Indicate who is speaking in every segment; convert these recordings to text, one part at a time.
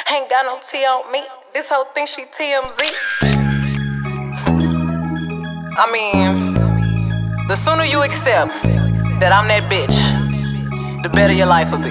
Speaker 1: Ain't got no T on me. This whole thing she TMZ. I mean, the sooner you accept that I'm that bitch, the better your life will be.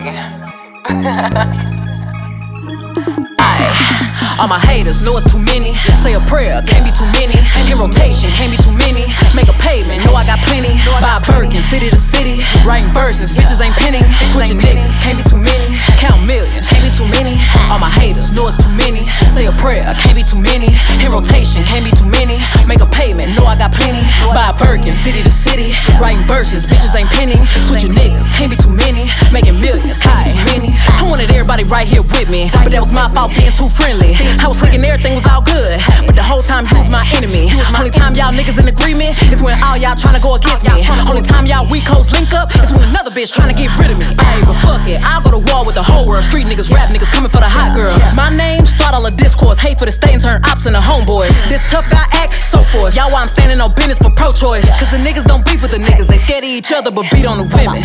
Speaker 1: All my haters know it's too many. Say a prayer, can't be too many. In rotation, can't be too many. Make a payment, know I got plenty. Buy a Birkin, city to city. Writing verses, bitches ain't penning. Switching niggas, can't be too many. Count millions, can't be too many. All my haters know it's too many. Say a prayer, can't be too many. In rotation, can't be too many. Make a payment, know I got plenty. Buy a Birkin, city to city. Writing verses, bitches ain't penning. Switching niggas, can't be too many. Making millions, can't be too many. I wanted everybody right here with me, but that was my fault being too friendly. I was thinking everything was all good, but the whole time you was my enemy. Only time y'all niggas in agreement is when all y'all tryna go against me. Only time y'all weak hoes link up is when another bitch tryna get rid of me. Ayy, but fuck it, I'll go to war with the whole world. Street niggas, rap niggas coming for the hot girl. My name, start all the discourse. Hate for the state and turn ops into homeboys. This tough guy act, so forth. Y'all why I'm standing on business for pro-choice. Cause the niggas don't beef with the niggas. They scared of each other but beat on the women.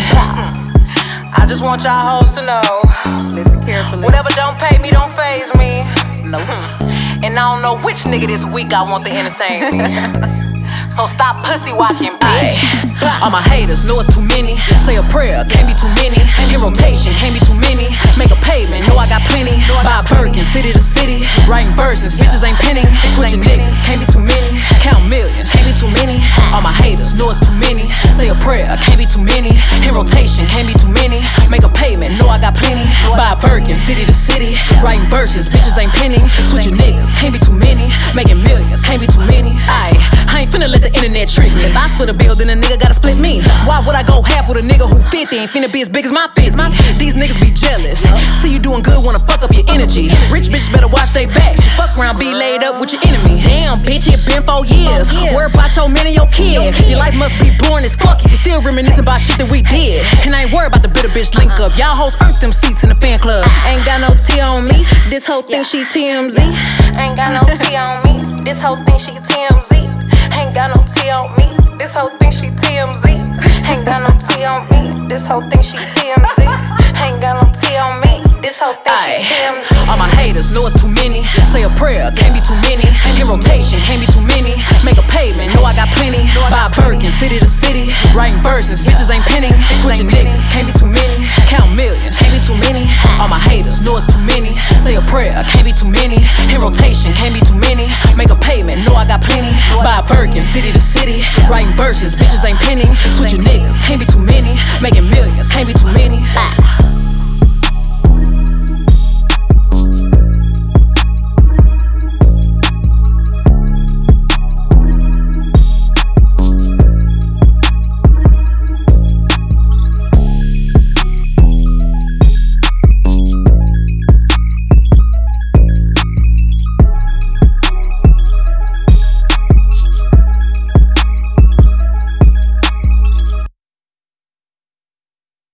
Speaker 1: I just want y'all hoes to know, listen carefully, whatever don't pay me don't faze me. No. And I don't know which nigga this week I want to entertain me. So stop pussy watching, bitch. All my haters know it's too many. Say a prayer, can't be too many. In rotation, can't be too many. Make a payment, know I got plenty. Buy a Birkin, city to city. Writing verses, bitches ain't penning. Switching niggas, can't be too many. Count millions, can't be too many. All my haters know it's too many. Say a prayer, can't be too many. In rotation, can't be too many. Make a payment, know I got plenty. Buy a Birkin, city to city. Writing verses, bitches ain't penning. Switching niggas, can't be too many. Making millions, can't be too many. I ain't finna let the internet trick me. If I split a bill, then a nigga gotta split me. Why would I go half with a nigga who 50? Ain't finna be as big as my 50. These niggas be jealous. See you doing good, wanna fuck up your energy. Rich bitches better watch they back. She fuck around, be laid up with your enemy. Damn, bitch, it been 4 years. Worry about your man and your kid. Your life must be boring as fuck if you still reminiscing about shit that we did. And I ain't worried about the bitter bitch link up. Y'all hoes earned them seats in the fan club.
Speaker 2: Ain't got no T on me. This whole thing she TMZ.
Speaker 1: Ain't got no T on me. This whole thing she TMZ. Ain't got no T on me. This whole thing she TMZ. Ain't got no T on me. This whole thing she TMZ. Ain't got no T on me. This whole thing she TMZ.
Speaker 3: All my haters know it's too many. Say a prayer, can't be too many. In rotation, can't be too many. Make a payment, know I got plenty. Buy a Birkin, city to city. Writing verses, bitches ain't penning. Switching niggas, can't be too many. Count millions, can't be too many. All my haters know it's too many. Say a prayer, can't be too many. In rotation, can't be too many. Make a payment, know I got plenty. Buy a Birkin, city to city. Writing verses, bitches ain't penning. Switching niggas, can't be too many. Making millions, can't be too many.